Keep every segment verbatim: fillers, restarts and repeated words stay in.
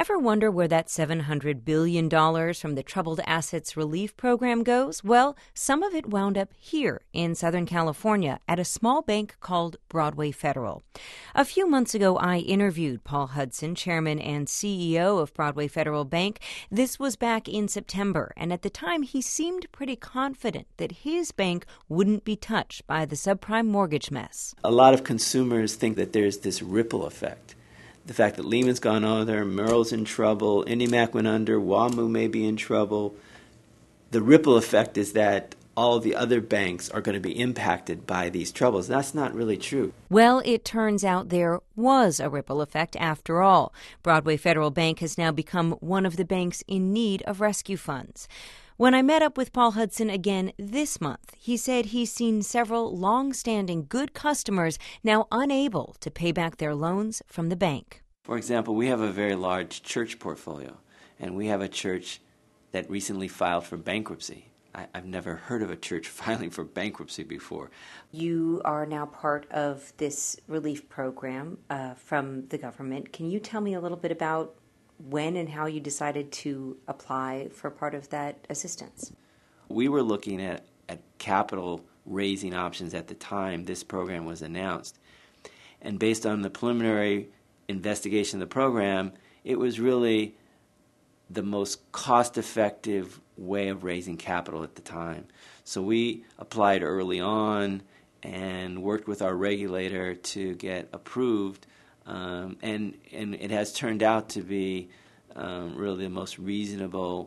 Ever wonder where that seven hundred billion dollars from the Troubled Assets Relief Program goes? Well, some of it wound up here in Southern California at a small bank called Broadway Federal. A few months ago, I interviewed Paul Hudson, chairman and C E O of Broadway Federal Bank. This was back in September, and at the time, he seemed pretty confident that his bank wouldn't be touched by the subprime mortgage mess. A lot of consumers think that there's this ripple effect. The fact that Lehman's gone under, Merrill's in trouble, IndyMac went under, WaMu may be in trouble. The ripple effect is that all the other banks are going to be impacted by these troubles. That's not really true. Well, it turns out there was a ripple effect after all. Broadway Federal Bank has now become one of the banks in need of rescue funds. When I met up with Paul Hudson again this month, he said he's seen several long-standing good customers now unable to pay back their loans from the bank. For example, we have a very large church portfolio, and we have a church that recently filed for bankruptcy. I, I've never heard of a church filing for bankruptcy before. You are now part of this relief program uh, from the government. Can you tell me a little bit about when and how you decided to apply for part of that assistance? We were looking at, at capital raising options at the time this program was announced. And based on the preliminary investigation of the program, it was really the most cost-effective way of raising capital at the time. So we applied early on and worked with our regulator to get approved. Um, and, and it has turned out to be um, really the most reasonable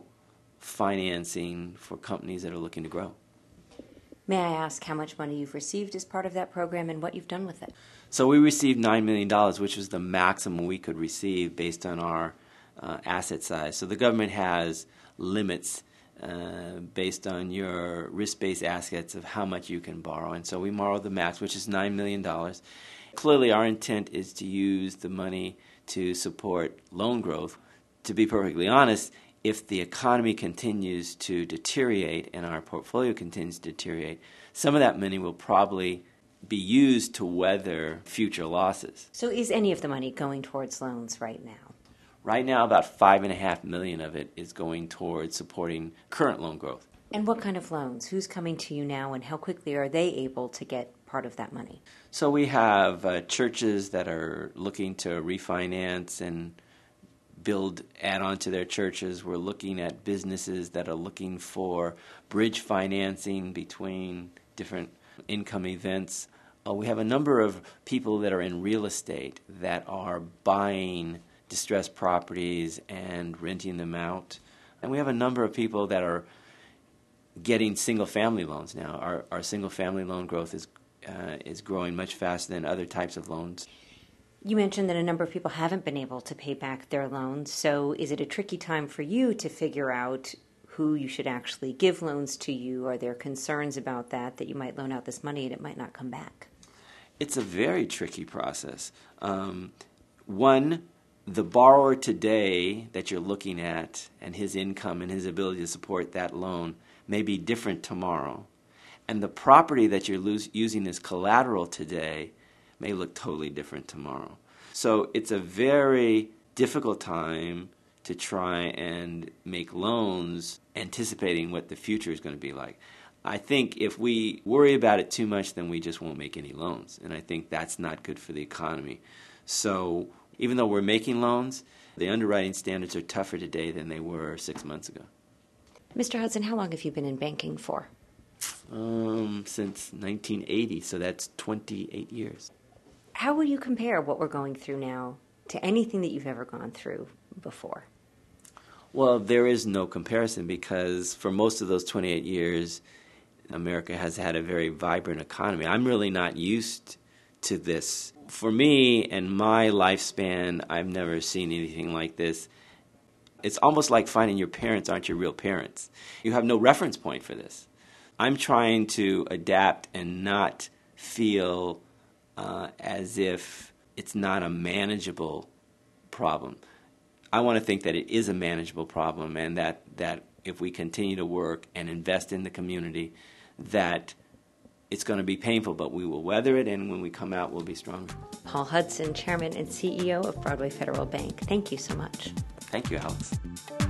financing for companies that are looking to grow. May I ask how much money you've received as part of that program and what you've done with it? So we received nine million dollars, which was the maximum we could receive based on our uh, asset size. So the government has limits uh, based on your risk-based assets of how much you can borrow. And so we borrowed the max, which is nine million dollars. Clearly, our intent is to use the money to support loan growth. To be perfectly honest, if the economy continues to deteriorate and our portfolio continues to deteriorate, some of that money will probably be used to weather future losses. So is any of the money going towards loans right now? Right now, about five and a half million of it is going towards supporting current loan growth. And what kind of loans? Who's coming to you now, and how quickly are they able to get part of that money? So we have uh, churches that are looking to refinance and build, add on to their churches. We're looking at businesses that are looking for bridge financing between different income events. Uh, we have a number of people that are in real estate that are buying distressed properties and renting them out. And we have a number of people that are getting single-family loans now. Our, our single-family loan growth is uh, is growing much faster than other types of loans. You mentioned that a number of people haven't been able to pay back their loans, so is it a tricky time for you to figure out who you should actually give loans to you? Are there concerns about that, that you might loan out this money and it might not come back? It's a very tricky process. Um, one, the borrower today that you're looking at and his income and his ability to support that loan may be different tomorrow. And the property that you're lose, using as collateral today may look totally different tomorrow. So it's a very difficult time to try and make loans anticipating what the future is going to be like. I think if we worry about it too much, then we just won't make any loans. And I think that's not good for the economy. So even though we're making loans, the underwriting standards are tougher today than they were six months ago. Mister Hudson, how long have you been in banking for? Um, since nineteen eighty, so that's twenty-eight years. How would you compare what we're going through now to anything that you've ever gone through before? Well, there is no comparison because for most of those twenty-eight years, America has had a very vibrant economy. I'm really not used to this. For me and my lifespan, I've never seen anything like this. It's almost like finding your parents aren't your real parents. You have no reference point for this. I'm trying to adapt and not feel uh, as if it's not a manageable problem. I want to think that it is a manageable problem and that, that if we continue to work and invest in the community, that it's going to be painful, but we will weather it, and when we come out, we'll be stronger. Paul Hudson, Chairman and C E O of Broadway Federal Bank. Thank you so much. Thank you, Alex.